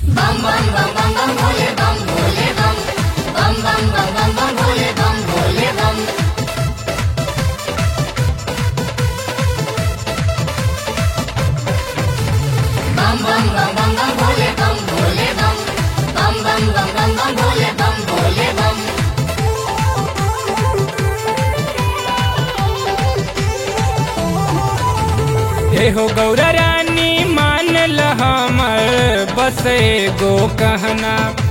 bam bam bam bam bam Bhole बम bam bam bam bam bam Bhole बम bam bam bam bam bam Bhole बम bam bam bam bam bam Bhole बम हे हो गौरा रानी मान ल हमर बस एगो कहना।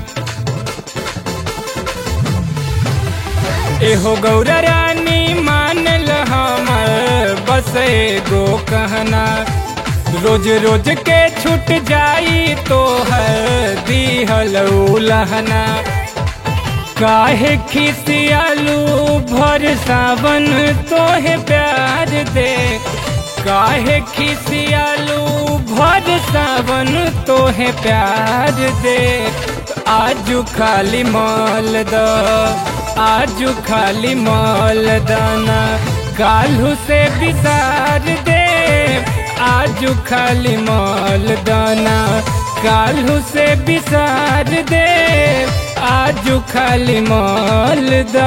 ए हो गौरा रानी मान ल हमर बस एगो कहना। रोज रोज के छूट जाई तो है दिहल उलहना। काहे खिसियालू भर सावन तोहे प्यार दे। काहे खिसियालू भर सावन तोहे प्यार दे। आजू खाली माल द आजू खाली माल दाना काल्हू से बिसार दे। आजू खाली माल दाना काल्हू से बिसार दे। आजू खाली माल दा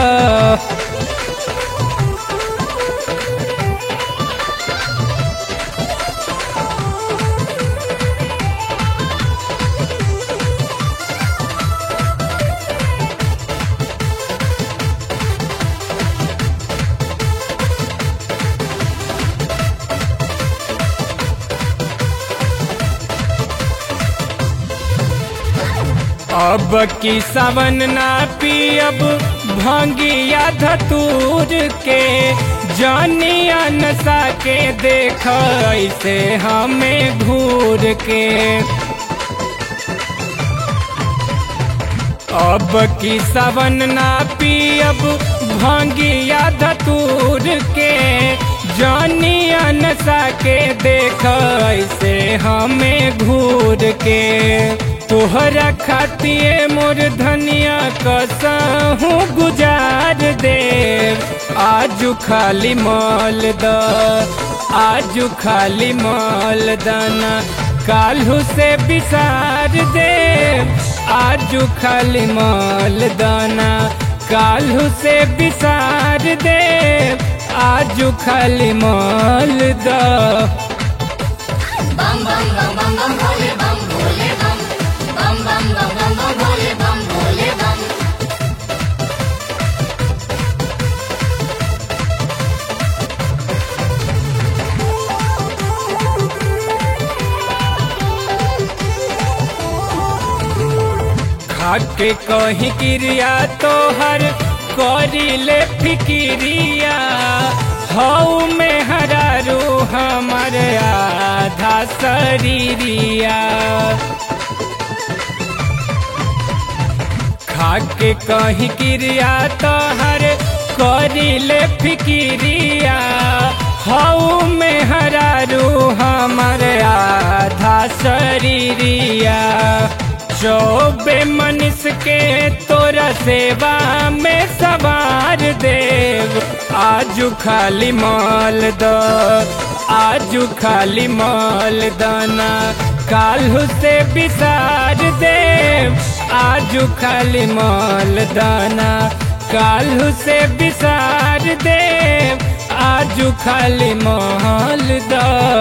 अब की सावन ना पियब भांगिया धतूर के। जानिया नशा के देख ऐसे हमें घूर के। अब की सावन ना पियब भांगिया धतूर के। जानिया नशा के देख ऐसे हमें घूर के। तोहरा खातिए मोर धनिया कसहू गुजार दे। आजू खाली माल द आजू खाली माल दाना काल्हू से बिसार दे। आजू खाली माल दाना काल्हू से बिसार दे। आजू खाली माल द bam bam bam bam bam Bhole बम bam bam bam bam bam Bhole बम खाके कहीं क्रिया तोहर करी ले फिकिरिया। हऊ में हरारू हमर आधा शरीरिया। खाके कहीं क्रिया तोहर करी ले फिकिरिया। हऊ में हरारू हमर आधा शरीरिया। चौबे मनीष के तोरा सेवा में सवार देव। आजू खाली माल द आजू खाली माल दाना काल्हू से बिसार देव। आजू खाली माल दाना काल्हू से बिसार देव। आजू खाली माल द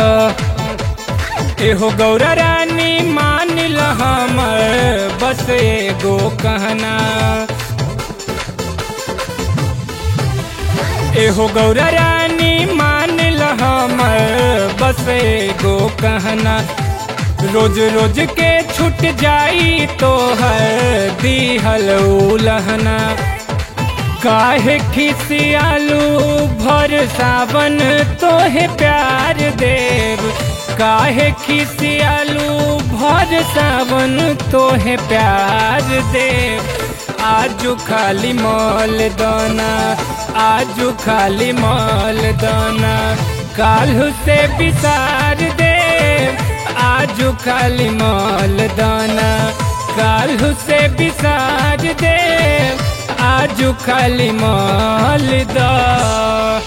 एहो गौरा रानी मान ल हमर बस एगो कहना। एहो गौरा रानी मान ल हमर बस एगो कहना। रोज रोज के छूट जाई तो है दिहल उलहना। काहे खिसियालू भर सावन तोहे प्यार देव। काहे खिसियालू भर सावन तोहे प्यार देव। आजू खाली माल दाना आजू खाली माल दाना काल्हू से बिसार देव। आजू खाली माल दाना काल्हू से बिसार देव। आजू खाली माल दा